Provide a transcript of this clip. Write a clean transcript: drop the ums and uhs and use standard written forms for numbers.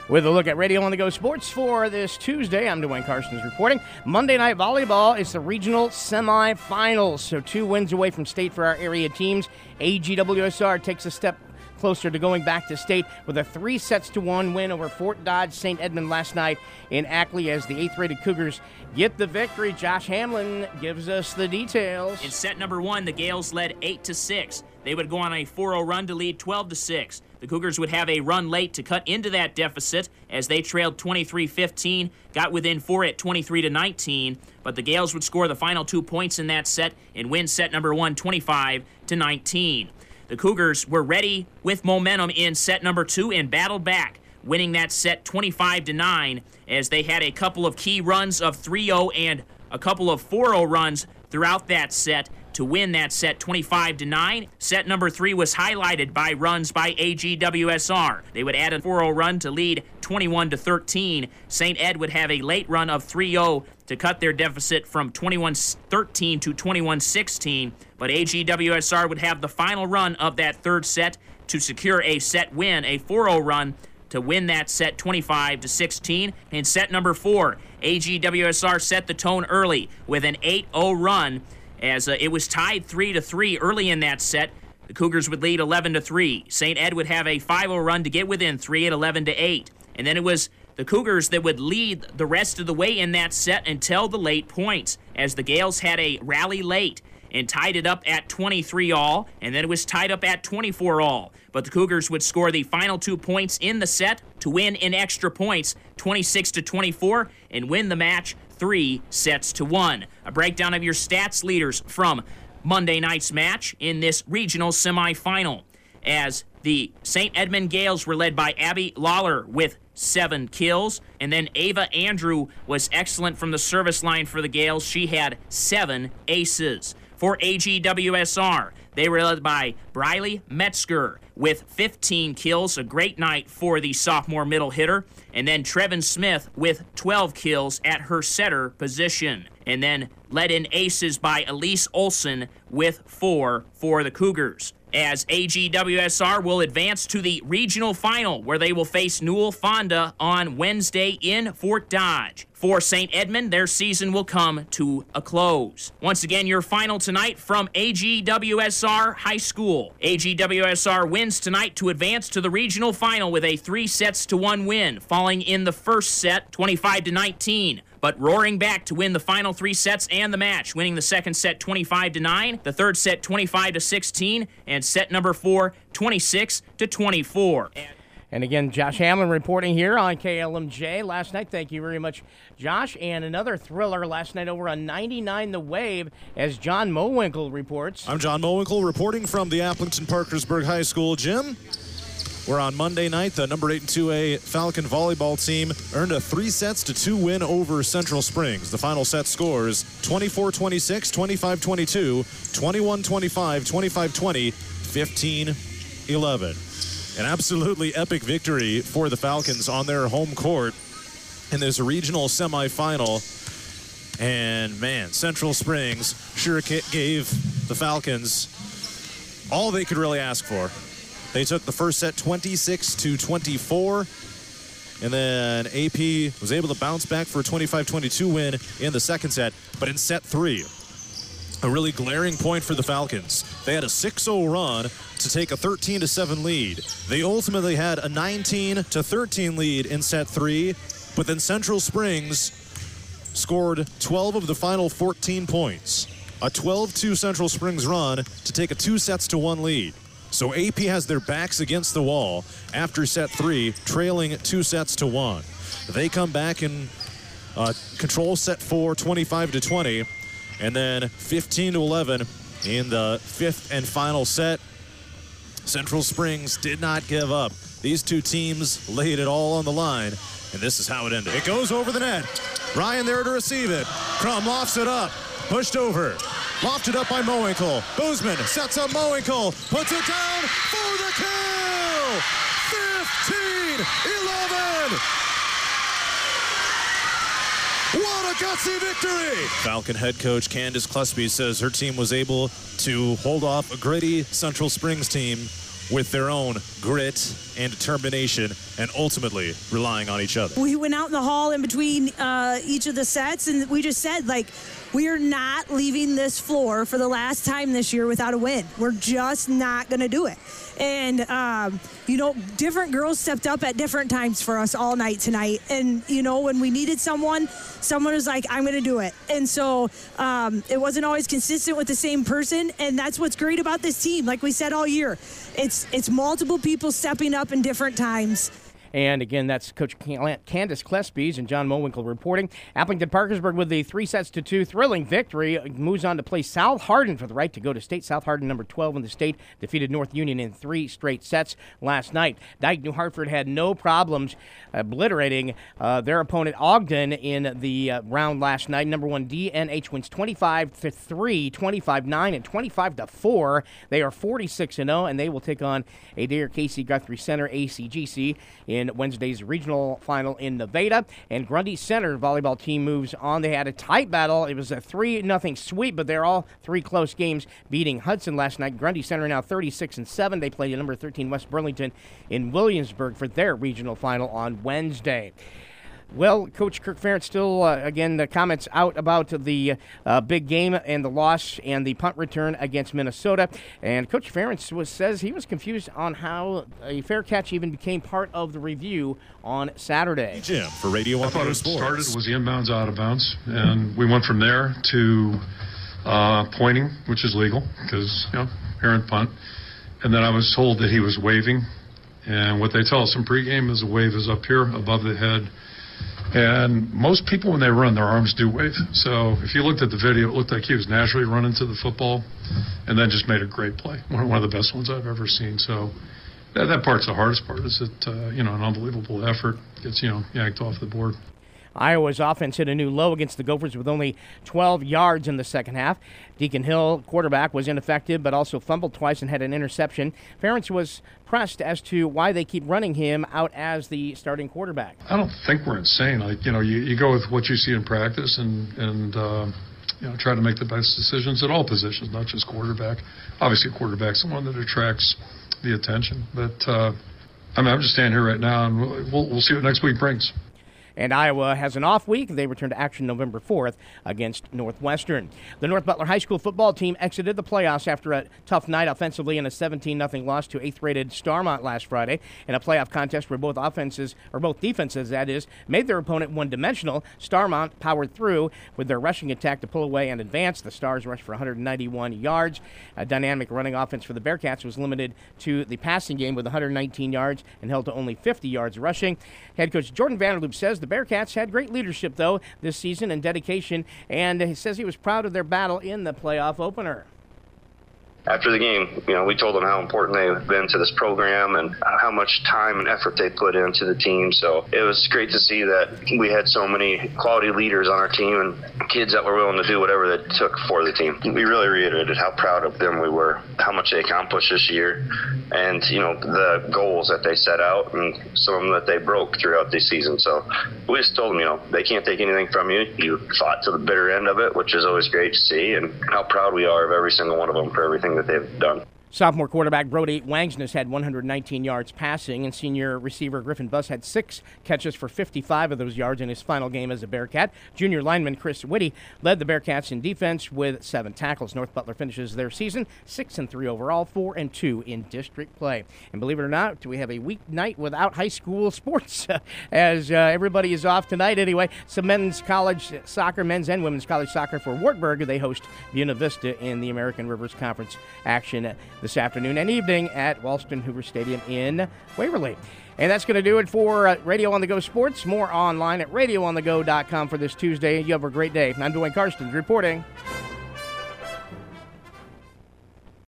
With a look at Radio on the Go Sports for this Tuesday, I'm Dwayne Carstens reporting. Monday Night Volleyball is the regional semifinals, so 2 wins away from state for our area teams. AGWSR takes a step closer to going back to state with a 3-1 win over Fort Dodge St. Edmund last night in Ackley as the 8th-rated Cougars get the victory. Josh Hamlin gives us the details. In set number 1, the Gales led 8-6. They would go on a 4-0 run to lead 12-6. The Cougars would have a run late to cut into that deficit as they trailed 23-15, got within 4 at 23-19, but the Gales would score the final 2 points in that set and win set number 1 25-19. The Cougars were ready with momentum in set number 2 and battled back, winning that set 25-9 as they had a couple of key runs of 3-0 and a couple of 4-0 runs throughout that set to win that set 25-9. Set number 3 was highlighted by runs by AGWSR. They would add a 4-0 run to lead 21-13. St. Ed would have a late run of 3-0 to cut their deficit from 21-13 to 21-16, but AGWSR would have the final run of that third set to secure a set win, a 4-0 run to win that set 25-16. In set number 4, AGWSR set the tone early with an 8-0 run as it was tied 3-3 early in that set. The Cougars would lead 11-3. St. Ed would have a 5-0 run to get within 3 at 11-8. And then it was the Cougars that would lead the rest of the way in that set until the late points, as the Gales had a rally late and tied it up at 23-all, and then it was tied up at 24-all. But the Cougars would score the final 2 points in the set to win in extra points, 26-24, and win the match 3-1. A breakdown of your stats leaders from Monday night's match in this regional semifinal, as the St. Edmund Gales were led by Abby Lawler with 7 kills, and then Ava Andrew was excellent from the service line for the Gales. She had 7 aces. For AGWSR, they were led by Briley Metzger with 15 kills, a great night for the sophomore middle hitter, and then Trevin Smith with 12 kills at her setter position, and then led in aces by Elise Olson with 4 for the Cougars, as AGWSR will advance to the regional final where they will face Newell Fonda on Wednesday in Fort Dodge. For St. Edmund, their season will come to a close. Once again, your final tonight from AGWSR High School. AGWSR wins tonight to advance to the regional final with a 3-1 win, falling in the first set 25-19. But roaring back to win the final 3 sets and the match, winning the second set 25-9, the third set 25-16, and set number 4 26-24. And again, Josh Hamlin reporting here on KLMJ last night. Thank you very much, Josh. And another thriller last night over on 99 The Wave as John Mowinkle reports. I'm John Mowinkle reporting from the Appleton Parkersburg High School gym. Where on Monday night, the number 8 and 2A Falcon volleyball team earned a 3-2 win over Central Springs. The final set scores 24-26, 25-22, 21-25, 25-20, 15-11. An absolutely epic victory for the Falcons on their home court in this regional semifinal. And man, Central Springs sure gave the Falcons all they could really ask for. They took the first set 26-24, and then AP was able to bounce back for a 25-22 win in the second set. But in set 3, a really glaring point for the Falcons. They had a 6-0 run to take a 13-7 lead. They ultimately had a 19-13 lead in set 3, but then Central Springs scored 12 of the final 14 points. A 12-2 Central Springs run to take a 2-1 lead. So AP has their backs against the wall after set 3, trailing 2-1. They come back and control set 4, 25-20, and then 15-11 in the 5th and final set. Central Springs did not give up. These two teams laid it all on the line, and this is how it ended. It goes over the net. Ryan there to receive it. Crum lofts it up, pushed over. Lofted up by Mowinkle. Boozman sets up Mowinkle, puts it down for the kill! 15-11! What a gutsy victory! Falcon head coach Candace Clusby says her team was able to hold off a gritty Central Springs team with their own grit and determination and ultimately relying on each other. We went out in the hall in between each of the sets, and we just said, we are not leaving this floor for the last time this year without a win. We're just not going to do it. And, different girls stepped up at different times for us all night tonight. And, when we needed someone was like, I'm going to do it. And so it wasn't always consistent with the same person. And that's what's great about this team. Like we said all year, it's multiple people stepping up in different times. And again, that's Coach Candace Klespies and John Mowinkle reporting. Appleton-Parkersburg with the 3-2 thrilling victory moves on to play South Hardin for the right to go to state. South Hardin, number 12 in the state, defeated North Union in 3 straight sets last night. Dyke New Hartford had no problems obliterating their opponent Ogden in the round last night. Number 1 DNH wins 25-3, 25-9, and 25-4. They are 46-0, and they will take on Adair Casey Guthrie Center ACGC in Wednesday's regional final in Nevada. And Grundy Center volleyball team moves on. They had a tight battle. It was a 3-0 sweep, but they're all 3 close games, beating Hudson last night. Grundy Center now 36-7. They played number 13 West Burlington in Williamsburg for their regional final on Wednesday. Well, Coach Kirk Ferentz still, again, the comments out about the big game and the loss and the punt return against Minnesota. And Coach Ferentz says he was confused on how a fair catch even became part of the review on Saturday. Jim for Radio On The Go Sports. I thought it started was the inbounds, out of bounds, and we went from there to pointing, which is legal because, parent punt. And then I was told that he was waving. And what they tell us in pregame is the wave is up here above the head. And most people, when they run, their arms do wave. So if you looked at the video, it looked like he was naturally running to the football and then just made a great play. One of the best ones I've ever seen. So that part's the hardest part, is that, an unbelievable effort gets, yanked off the board. Iowa's offense hit a new low against the Gophers with only 12 yards in the second half. Deacon Hill, quarterback, was ineffective but also fumbled twice and had an interception. Ferentz was pressed as to why they keep running him out as the starting quarterback. I don't think we're insane. You go with what you see in practice and try to make the best decisions at all positions, not just quarterback. Obviously, quarterback's the one that attracts the attention. But, I'm just standing here right now, and we'll see what next week brings. And Iowa has an off week. They return to action November 4th against Northwestern. The North Butler High School football team exited the playoffs after a tough night offensively in a 17-0 loss to 8th-rated Starmont last Friday in a playoff contest where both defenses, that is, made their opponent one-dimensional. Starmont powered through with their rushing attack to pull away and advance. The Stars rushed for 191 yards. A dynamic running offense for the Bearcats was limited to the passing game with 119 yards and held to only 50 yards rushing. Head coach Jordan Vanderloop says the Bearcats had great leadership, though, this season and dedication, and he says he was proud of their battle in the playoff opener. After the game, we told them how important they've been to this program and how much time and effort they put into the team. So it was great to see that we had so many quality leaders on our team and kids that were willing to do whatever it took for the team. We really reiterated how proud of them we were, how much they accomplished this year, and, the goals that they set out and some of them that they broke throughout the season. So we just told them, they can't take anything from you. You fought to the bitter end of it, which is always great to see, and how proud we are of every single one of them for everything that they've done. Sophomore quarterback Brody Wangsness had 119 yards passing, and senior receiver Griffin Buss had 6 catches for 55 of those yards in his final game as a Bearcat. Junior lineman Chris Whitty led the Bearcats in defense with 7 tackles. North Butler finishes their season 6-3 overall, 4-2 in district play. And believe it or not, we have a weeknight without high school sports as everybody is off tonight anyway. Some men's college soccer, men's and women's college soccer for Wartburg. They host Buena Vista in the American Rivers Conference action this afternoon and evening at Walston Hoover Stadium in Waverly. And that's going to do it for Radio on the Go Sports. More online at radioonthego.com for this Tuesday. You have a great day. I'm Dwayne Karstens reporting.